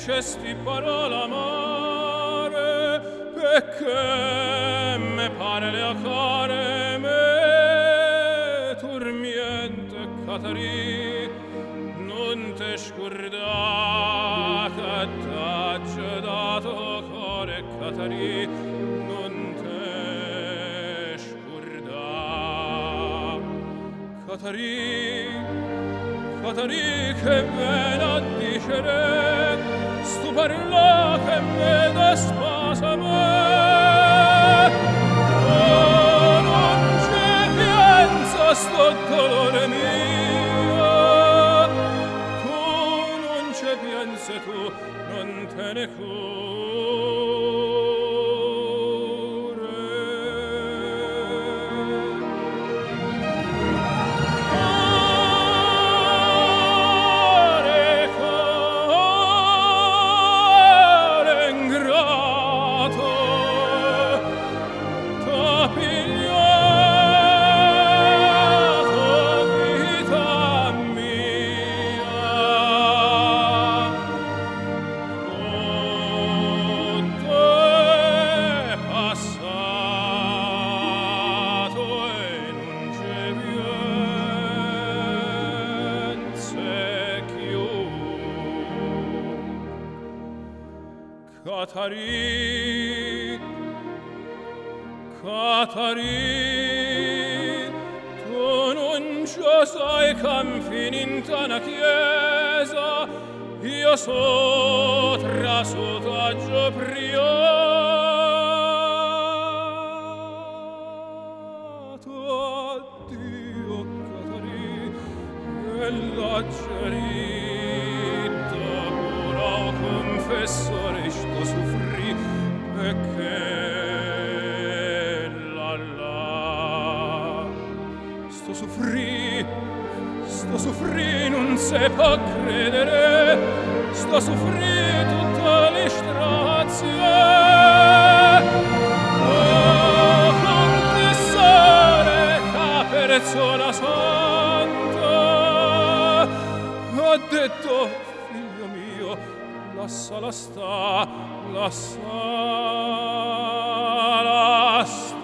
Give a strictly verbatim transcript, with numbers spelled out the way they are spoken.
dicesti parola amare, perché me pare le acare me turmiente Catari, non te scurda che t'ha dato core Catari, non te scurda. Catari, Catari che ven a dicere, stu parla che me da spasa me. Oh, non ci pensa sto dolore mio, tu non ci pensi, tu non te ne cure. Catari, Catari, tu non ci sai campi in tana chiesa, io so trasutaggio priato. Addio, Catari, e l'aggerita pura confessore sto soffrì, perché la la sto soffrì, sto soffrì, non se può credere, sto soffrì tutta l'istrazione. Oh, confessore, che persona santa, ha detto, figlio mio, lassala sta, lassala sta.